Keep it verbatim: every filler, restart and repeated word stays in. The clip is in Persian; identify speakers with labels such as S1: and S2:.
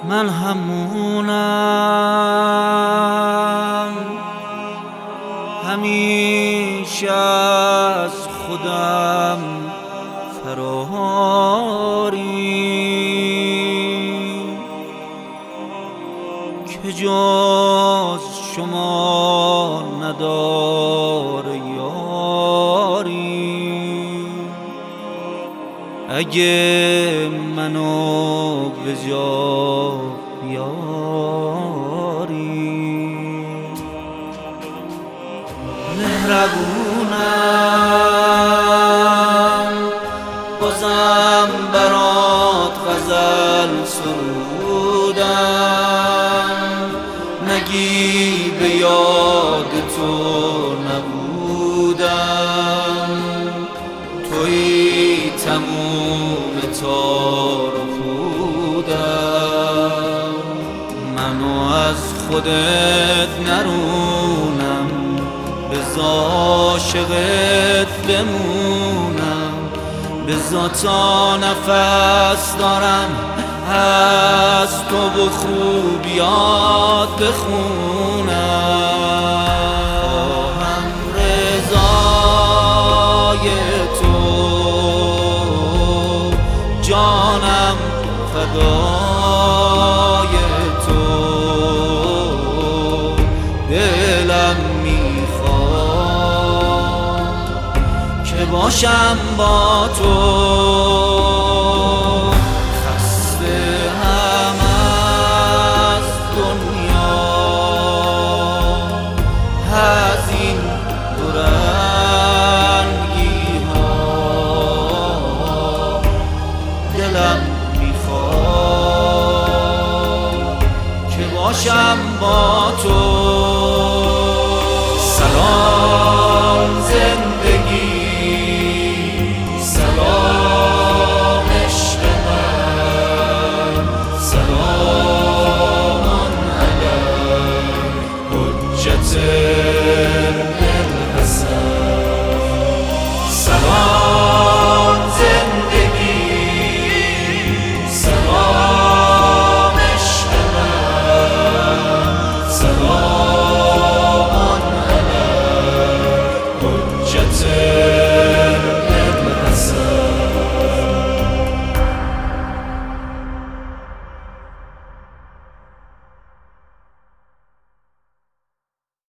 S1: من همونم، همیشه از خودم فراری که جز شما نداره یاری. اگه منو به جا بیاری مهربونم، بازم برات غزل سرودم. نگی به یاد تو نبودم، توی تموم تار و پودم. منو از خودت نرونم، بذار عاشقت بمونم. بذار تا نفس دارم از تو و خوبیات بخونم. هم رضای تو جانم فدای تو، دلم میخواد که باشم با تو. خسته هم از دنیا، از این دورنگی ها، دلم میخواد که باشم با تو.